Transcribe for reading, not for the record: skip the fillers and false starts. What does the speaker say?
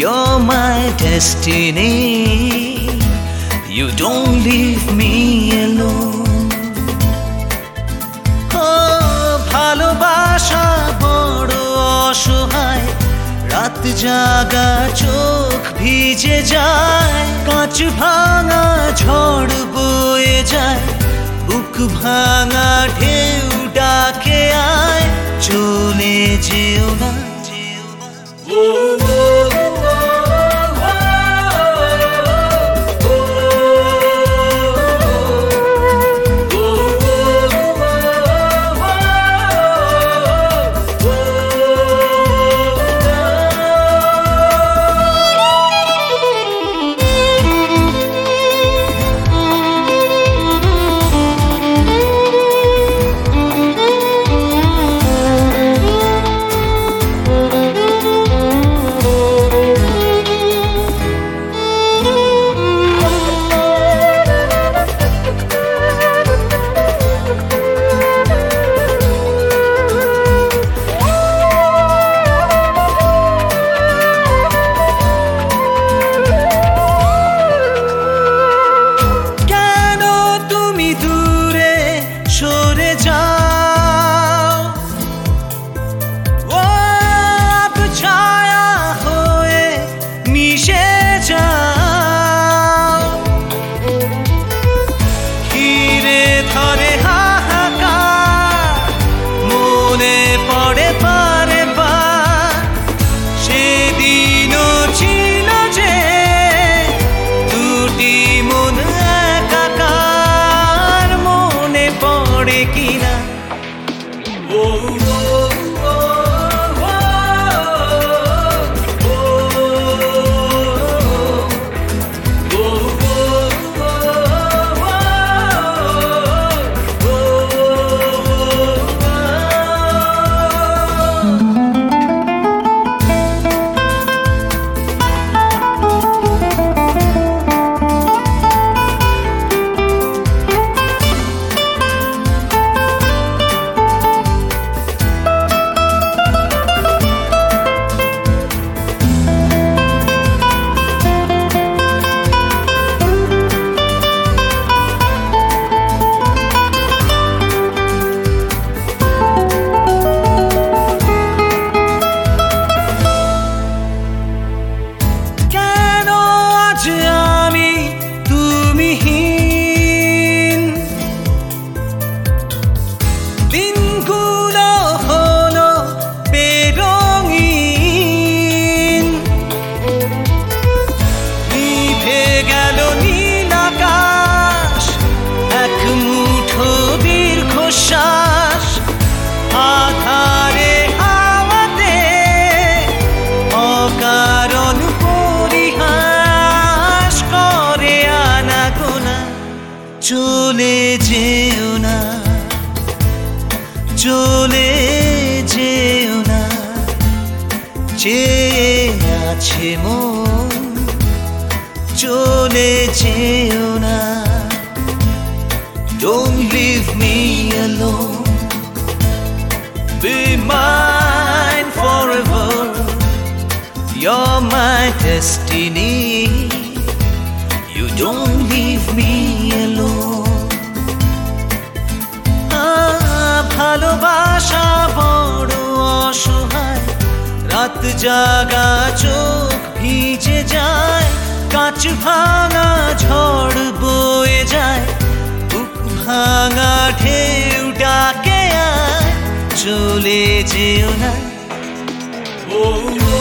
You're my destiny. You don't leave me alone. Oh, ভালোবাসা বড় অসহায়, রাত জাগা চোখ ভিজে যায়, কাঁচ ভাঙা ঝড় বয়ে যায়, বুক ভাঙা ঢেউ ডাকে আয়, চলে যেও না, যেও না। চলে যেও না, চলে যেও না, চেয়ে আছে মন, চলে যেও না। Don't leave me alone, be mine forever, you're my destiny, you don't leave me alone. ভালোবাসা বড় অসহায়, রাত জাগা চোখ ভিজে যায়, কাঁচ ভাঙা ঝড় বয়ে যায়, বুক ভাঙা ঢেউ ডাকে আয়, চলে যেও না।